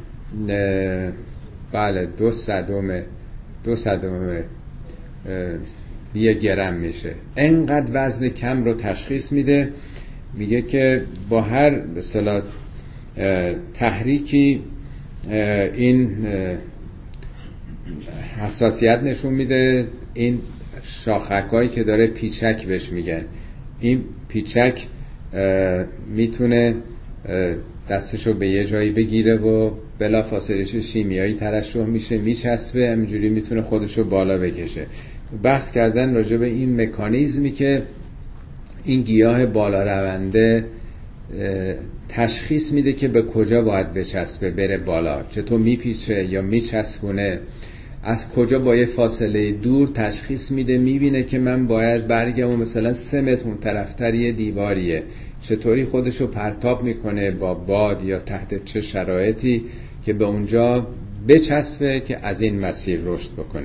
بله 2 صدم 1 گرم میشه. انقدر وزن کم رو تشخیص میده. میگه که با هر به اصطلاح تحریکی این حساسیت نشون میده. این شاخکایی که داره پیچک بهش میگن، این پیچک میتونه دستشو به یه جایی بگیره و بلا فاصله شیمیایی ترشح میشه، میچسبه، همینجوری میتونه خودشو بالا بکشه. بحث کردن راجع به این مکانیزمی که این گیاه بالا رونده تشخیص میده که به کجا باید بچسبه بره بالا، چطور میپیچه یا میچسبونه، از کجا با یه فاصله دور تشخیص میده، میبینه که من باید برگم و مثلا 3 متر اون طرفتر یه دیواریه، چطوری خودشو پرتاب میکنه با باد یا تحت چه شرایطی که به اونجا بچسبه که از این مسیر رشد بکنه.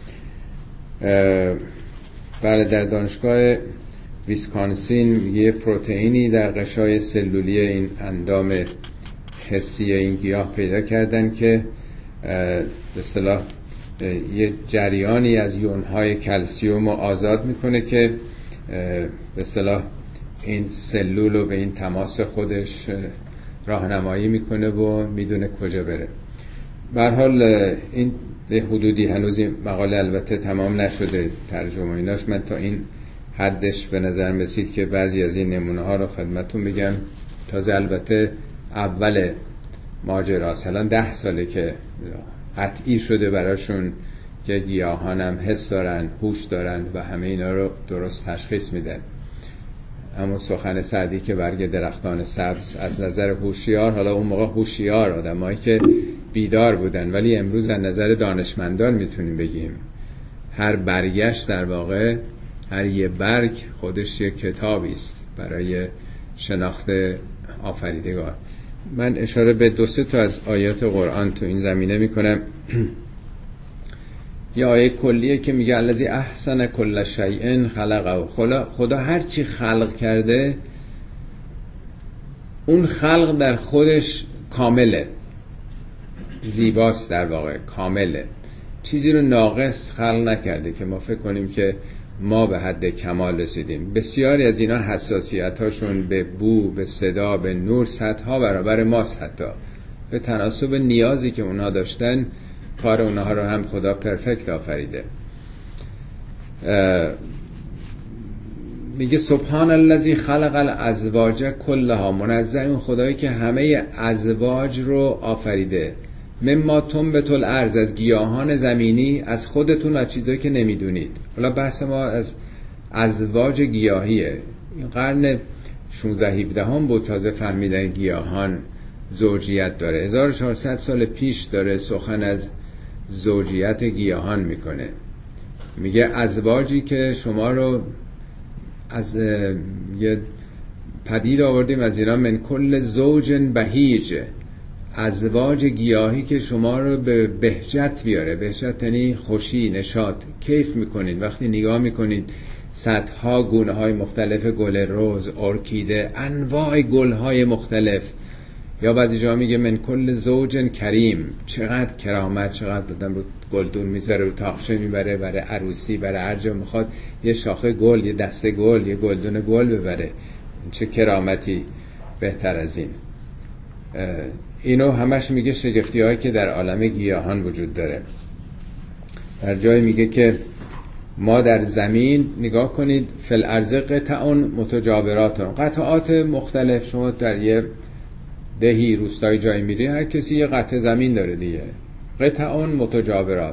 بله در دانشگاه ویسکانسین یه پروتئینی در غشای سلولی این اندام حسی این گیاه پیدا کردن که به اصطلاح یه جریانی از یونهای کلسیوم رو آزاد میکنه که به اصطلاح این سلول رو به این تماس خودش راهنمایی میکنه و میدونه کجا بره. به هر حال این به حدودی هنوز این مقاله البته تمام نشده ترجمه ایناش، من تا این حدش به نظر رسید که بعضی از این نمونه ها رو خدمتتون بگم. تازه البته اول ماجراست، الان 10 ساله که قطعی شده براشون که گیاهان هم حس دارن، هوش دارن و همه اینا رو درست تشخیص میدن. همون سخن سعدی که برگ درختان سبز از نظر هوشیار، حالا اون موقع هوشیار آدمایی که بیدار بودن، ولی امروز از نظر دانشمندان میتونیم بگیم هر برگش در واقع، هر یه برگ خودش یک کتابی است برای شناخت آفریدگار. من اشاره به 2-3 تا از آیات قرآن تو این زمینه میکنم. یه آیه کلیه که میگه الذی احسن کل شیء خلقه. خدا هر چی خلق کرده اون خلق در خودش کامله، زیباست، در واقع کامله، چیزی رو ناقص خلق نکرده که ما فکر کنیم که ما به حد کمال رسیدیم. بسیاری از اینا حساسیت هاشون به بو، به صدا، به نور صدها برابر ماست، حتی به تناسب نیازی که اونها داشتن کار اونها رو هم خدا پرفکت آفریده. میگه سبحان الذی خلق الازواج کلها، منزه اون خدایی که همه ازواج رو آفریده. مما تنبت الارض، از گیاهان زمینی، از خودتون، از چیزایی که نمیدونید. حالا بحث ما از ازواج گیاهیه. این قرن 16-17 هم بود تازه فهمیدن گیاهان زوجیت داره. 1400 سال پیش داره سخن از زوجیت گیاهان میکنه. میگه ازواجی که شما رو از یه پدید آوردیم از اینا، من کل زوج بهیج، ازواج گیاهی که شما رو به بهجت بیاره. بهجت یعنی خوشی، نشاط، کیف میکنید وقتی نگاه میکنید صدها گونه های مختلف گل رز، ارکیده، انواع گل های مختلف. یا بعضی جا میگه من کل زوج کریم، چقدر کرامت، چقدر دادم رو گلدون میذاره، رو تاخچه میبره برای عروسی، برای هر جا میخواد یه شاخه گل، یه دسته گل، یه گلدون گل ببره. چه کرامتی بهتر از این. اینو همش میگه شگفتی هایی که در عالم گیاهان وجود داره. در جای میگه که ما در زمین نگاه کنید فل ارض قطع متجاورات، قطعات مختلف. شما در یه دهی، روستای جایی میری، هر کسی یه قطع زمین داره دیگه. قطع متجاورات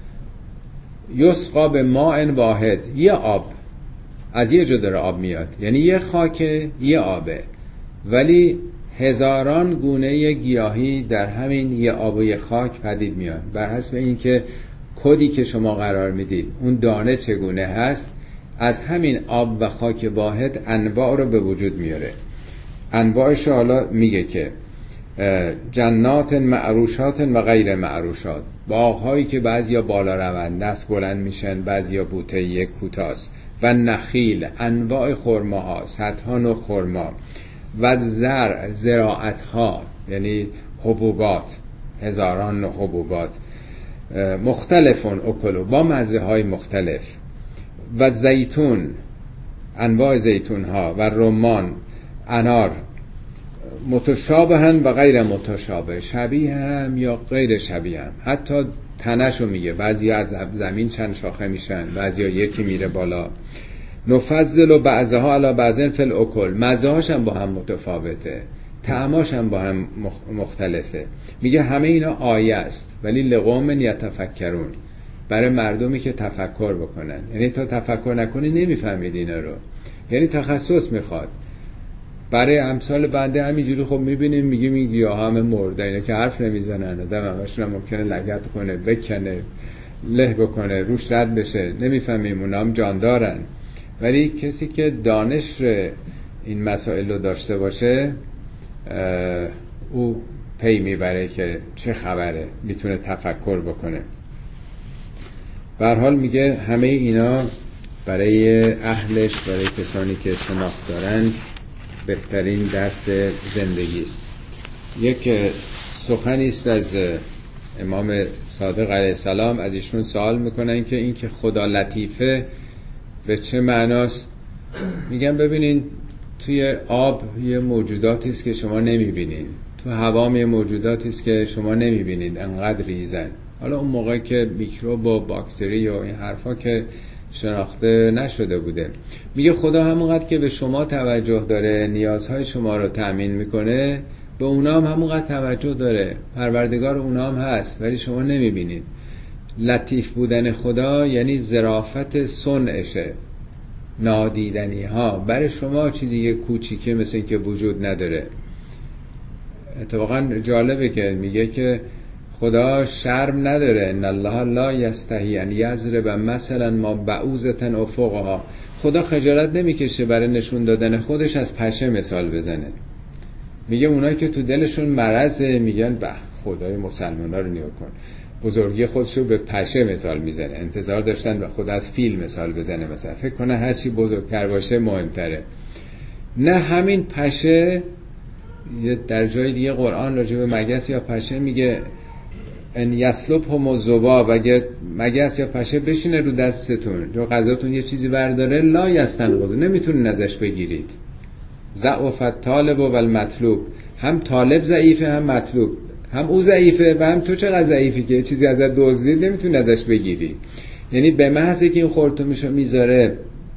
یسقا به ماء واحد، یه آب از یه جا داره آب میاد، یعنی یه خاک، یه آبه، ولی هزاران گونه گیاهی در همین یه آب و یه خاک پدید میاد. بر حسب این که کدی که شما قرار میدید اون دانه چگونه هست، از همین آب و خاک واحد انواع رو به وجود میاره. انواعش حالا میگه که جنات معروشات و غیر معروشات، باغ‌هایی که بعضیا بالا رونده است، بلند میشن، بعضیا بوته یک کوتاست. و نخیل، انواع خرماها، صدها نوع خرما. و زراعتها یعنی حبوبات، هزاران نوع حبوبات. مختلفون اکلو، با مزه های مختلف. و زیتون، انواع زیتون ها. و رمان، انار. متشابهن و غیر متشابه، شبیه هم یا غیر شبیه هم. حتی تنشو میگه، بعضی از زمین چند شاخه میشن، بعضی یکی میره بالا. نفضل و بعضها علی بعضن فی الاکل، مزه هاش هم با هم متفاوته، طعماش هم با هم مختلفه. میگه همه اینا آیه است، ولی لقوم یتفکرون، برای مردمی که تفکر بکنن. یعنی تا تفکر نکنی نمیفهمید اینا رو، یعنی تخصص میخواد. برای امثال بنده همینجوری خب میبینیم میگیم این گیاه همه مرده، اینا که حرف نمیزنن، آدم همشون هم ممکنه لگد کنه، بکنه، له بکنه، روش رد بشه، نمیفهمیم اونا هم جان دارن. ولی کسی که دانش این مسائل رو داشته باشه، او پی میبره که چه خبره، میتونه تفکر بکنه. به هر حال میگه همه اینا برای اهلش، برای کسانی که شناخت دارن، بهترین درس زندگی است. یک سخنی است از امام صادق علیه السلام، از ایشون سوال میکنن که این که خدا لطیفه به چه معناست؟ میگن ببینین توی آب یه موجوداتی است که شما نمیبینید، تو هوا یه موجوداتی است که شما نمیبینید، انقدر ریزن. حالا اون موقع که میکروب و باکتری و این حرفا که شناخته نشده بوده، میگه خدا همونقدر که به شما توجه داره، نیازهای شما رو تأمین میکنه، به اونا هم همونقدر توجه داره، پروردگار اونا هم هست ولی شما نمیبینید. لطیف بودن خدا یعنی ظرافت صنعشه، نادیدنی ها برای شما چیزی که کوچیکه مثل این که وجود نداره. اتفاقا جالبه که میگه که خدا شرم نداره، ان الله لا یستحی ان یضرب مثلا ما بعوضة افقها. خدا خجالت نمیکشه برای نشون دادن خودش از پشه مثال بزنه. میگه اونایی که تو دلشون مرضه میگن به خدای مسلمانا رو نگاه کن، بزرگی خودشو به پشه مثال میزنه، انتظار داشتن به خدا از فیل مثال بزنه، مثلا فکر کنه هر چی بزرگتر باشه مهمتره. نه، همین پشه در جای دیگه قرآن راجع به مگس یا پشه میگه ان یسلبهم الذباب، اگه مگس یا پشه بشینه رو دستتون یا غذاتون یه چیزی برداره، لا یستنقذ، نمیتونین ازش بگیرید. ضعف الطالب و المطلوب، هم طالب ضعیفه هم مطلوب، هم او ضعیفه و هم تو چقدر ضعیفی که چیزی ازت دزدید نمیتونی ازش بگیری. یعنی به محض که این خورتومشو میذاره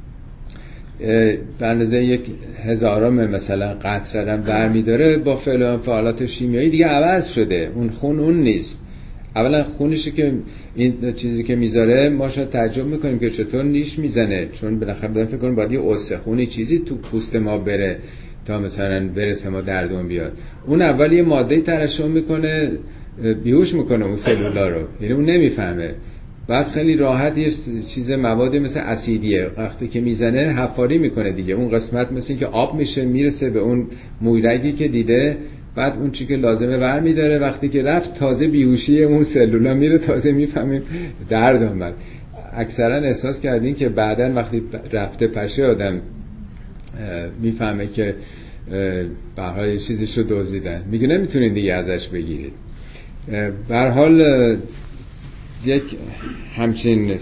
به اندازه 1,000 مثلا قطره رو برمیداره، با فعل و انفعالات شیمیایی دیگه عوض شده، اون خون اون نیست. اولا خونشی که این چیزی که میذاره ما شاید تعجب میکنیم که چطور نیش میزنه، چون بالاخره فکر کنیم باید یه استخونی چیزی تو پوست ما بره تا مثلا برسه ما دردون بیاد. اون اول یه ماده‌ای ترشح میکنه، بیهوش میکنه اون سلولا رو، یعنی اون نمیفهمه. بعد خیلی راحت یه چیز موادی مثل اسیدیه وقتی که میزنه حفاری میکنه دیگه، اون قسمت مثل این که آب میشه میرسه به اون مویرگی که دیده، بعد اون چی که لازمه برمیداره. وقتی که رفت تازه بیهوشی اون سلولا میره، تازه میفهمیم درد اومد. اکثرا احساس کردین که بعدن وقتی رفته پشه آدم میفهمه که به هر حال چیزیشو دزدیدن، میگه نمیتونین دیگه ازش بگیرید. به هر حال یک همچین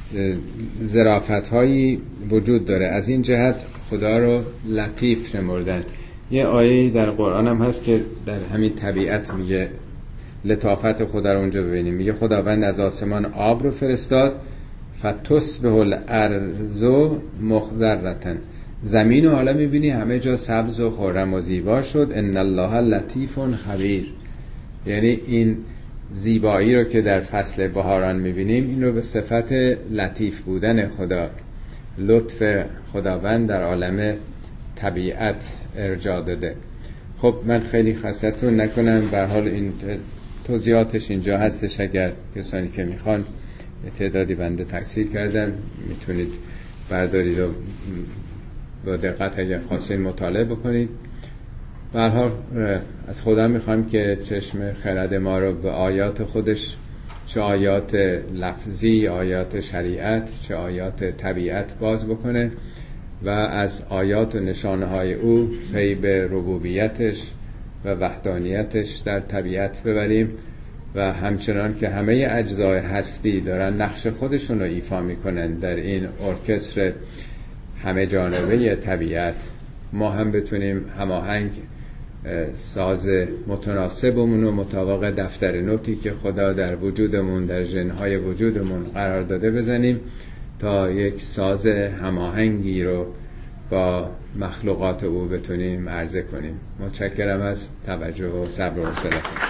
ظرافت‌هایی وجود داره. از این جهت خدا رو لطیف شمردن. یه آیه در قرآن هم هست که در همین طبیعت میگه لطافت خدا رو اونجا ببینیم. میگه خداوند از آسمان آب رو فرستاد، فتصبح الارض مخضرة، زمین رو حالا میبینی همه جا سبز و خرم و زیبا شد. ان الله لطیف خبیر، یعنی این زیبایی رو که در فصل بهاران میبینیم این رو به صفت لطیف بودن خدا، لطف خداوند در عالم طبیعت ارجاع داده. خب من خیلی خستتون نکنم، به هر حال این توضیحاتش اینجا هستش، اگر کسانی که میخوان تعدادی بنده تکثیر کردن میتونید بردارید و با دقت اگر خواستین مطالعه بکنید. به هر حال از خدا میخوایم که چشم خرد ما رو به آیات خودش، چه آیات لفظی، آیات شریعت، چه آیات طبیعت باز بکنه و از آیات و نشانه های او پی به ربوبیتش و وحدانیتش در طبیعت ببریم و همچنان که همه اجزای هستی دارن نقش خودشون رو ایفا میکنن در این ارکستر همه جانبه طبیعت، ما هم بتونیم هماهنگ ساز متناسبمون و مطابق دفتر نوتی که خدا در وجودمون، در ژن‌های وجودمون قرار داده بزنیم تا یک ساز هماهنگی رو با مخلوقات او بتونیم عرضه کنیم. متشکرم از توجه و صبر و حوصله‌تون.